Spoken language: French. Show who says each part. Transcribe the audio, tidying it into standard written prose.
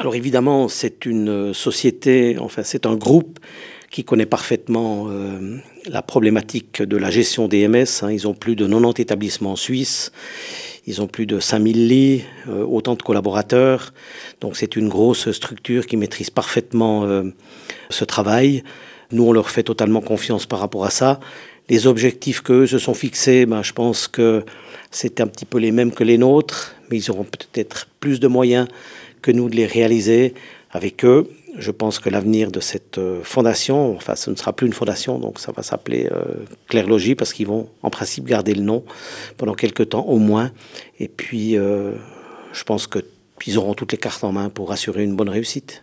Speaker 1: Alors évidemment, c'est une société, enfin c'est un groupe qui connaît parfaitement la problématique de la gestion des MS. Ils ont plus de 90 établissements suisses, ils ont plus de 5000 lits, autant de collaborateurs. Donc c'est une grosse structure qui maîtrise parfaitement ce travail. Nous, on leur fait totalement confiance par rapport à ça. Les objectifs qu'eux se sont fixés, je pense que c'est un petit peu les mêmes que les nôtres, mais ils auront peut-être plus de moyens que nous de les réaliser avec eux. Je pense que l'avenir de cette fondation, enfin ce ne sera plus une fondation, donc ça va s'appeler Clairlogie, parce qu'ils vont en principe garder le nom pendant quelques temps au moins. Et puis je pense qu'ils auront toutes les cartes en main pour assurer une bonne réussite.